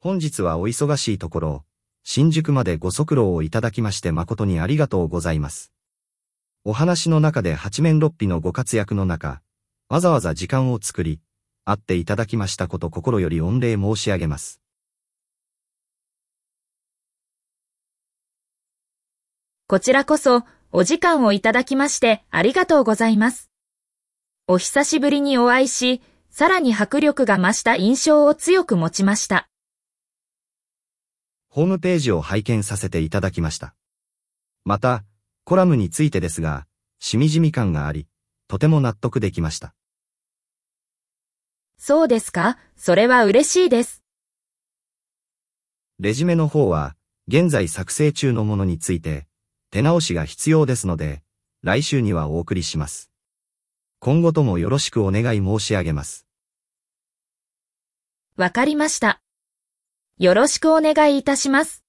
本日はお忙しいところ、新宿までご足労をいただきまして誠にありがとうございます。お話の中で八面六臂のご活躍の中、わざわざ時間を作り、会っていただきましたこと心より御礼申し上げます。 こちらこそ、お時間をいただきましてありがとうございます。お久しぶりにお会いし、さらに迫力が増した印象を強く持ちました。 ホームページを拝見させていただきました。また、コラムについてですが、しみじみ感があり、とても納得できました。 そうですか、それは嬉しいです。 レジュメの方は、現在作成中のものについて、手直しが必要ですので、来週にはお送りします。今後ともよろしくお願い申し上げます。 わかりました。よろしくお願いいたします。